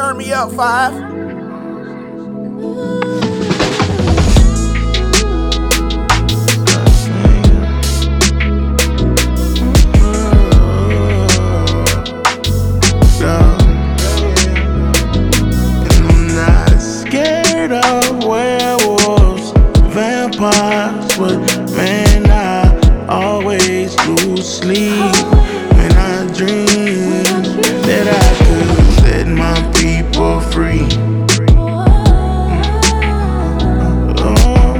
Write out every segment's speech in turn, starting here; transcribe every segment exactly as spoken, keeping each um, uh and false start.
Turn me up, five. But man, I always lose sleep when I dream that I could set my people free. Oh,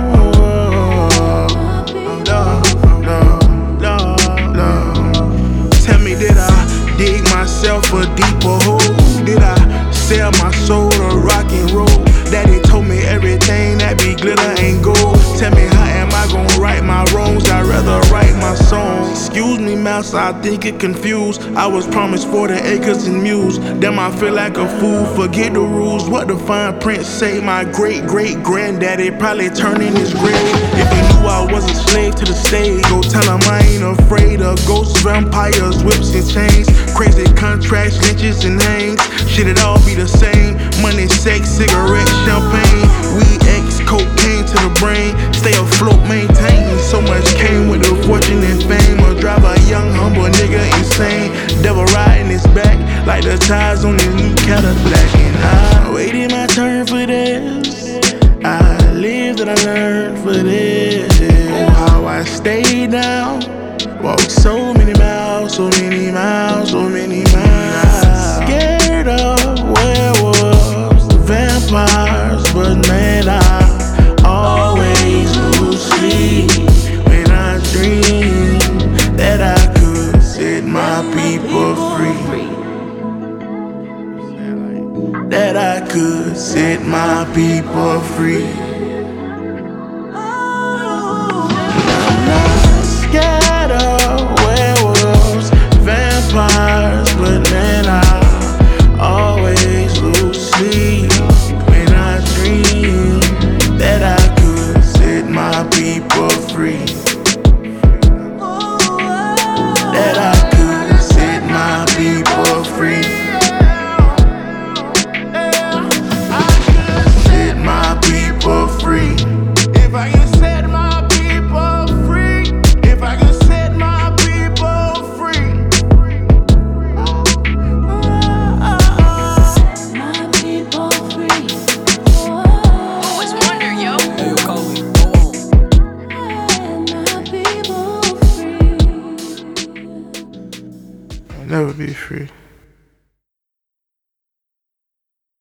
Lord, Lord, Lord. Tell me, did I dig myself a deeper hole? Did I sell my soul to rock and roll? Daddy told me everything that be glitter ain't gold. Tell me, how am I gonna right my wrongs? I'd rather write my songs. Excuse me, mouse, I think it confused. I was promised forty acres and mules. Damn, I feel like a fool. Forget the rules, what the fine print say. My great great granddaddy probably turning his grave. If he knew I was a slave to the stage, go tell him I ain't afraid of ghosts, vampires, whips and chains, crazy contracts, lynches and hangs. Shit, it all be the same. Money, sex, cigarettes, champagne, weed, X, cocaine to the brain. Stay afloat, maintain. So much came with the fortune and fame. Or drive a young, humble nigga insane. Devil riding his back like the tires on his new Cadillac. And I waited my turn for this. I lived and I learned for this. Oh, how I stayed down. Walked so many miles, so many miles, so many miles. Scared of werewolves, vampires, but man, I always lose sleep when I dream that I could set my people free. That I could set my people free. I'm not scared of werewolves, vampires, but man, I always lose sleep when I dream that I could set my people free. That I could set my people free. Set my people free. If I can set my people free. If I can set my people free. My people free. Always wonder, yo. Hey, yo, Kobe, go on. My people free. I'll never be free.